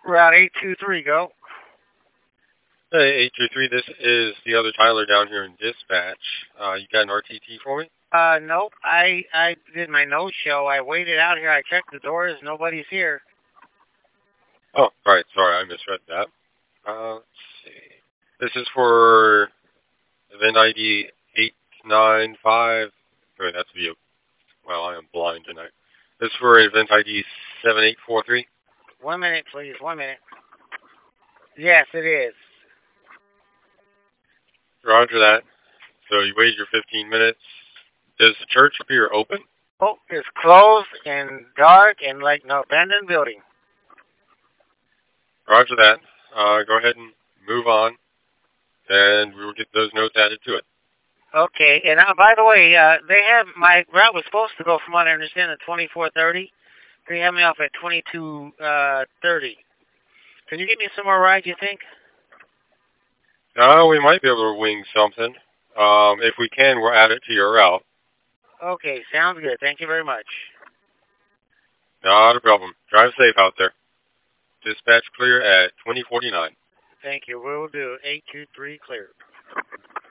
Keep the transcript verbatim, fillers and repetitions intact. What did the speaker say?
Route eight two three, go. Hey, eight two three, this is the other Tyler down here in dispatch. Uh, you got an R T T for me? Uh, nope. I I did my no-show. I waited out here. I checked the doors. Nobody's here. Oh, right. Sorry, I misread that. Uh, let's see. This is for event I D eight nine five. Wait, that's the. Well, I am blind tonight. This is for event I D seven eight four three. One minute, please. One minute. Yes, it is. Roger that. So you waited your fifteen minutes. Does the church appear open? Oh, it's closed and dark and like no abandoned building. Roger that. Uh, go ahead and move on, and we will get those notes added to it. Okay, and uh, by the way, uh, they have my route was supposed to go from what I understand at twenty-four thirty. They have me off at twenty-two thirty. Can you give me some more rides, you think? Uh, we might be able to wing something. Um, if we can, we'll add it to your route. Okay, sounds good. Thank you very much. Not a problem. Drive safe out there. Dispatch clear at twenty forty-nine. Thank you. We'll do. eight two three clear.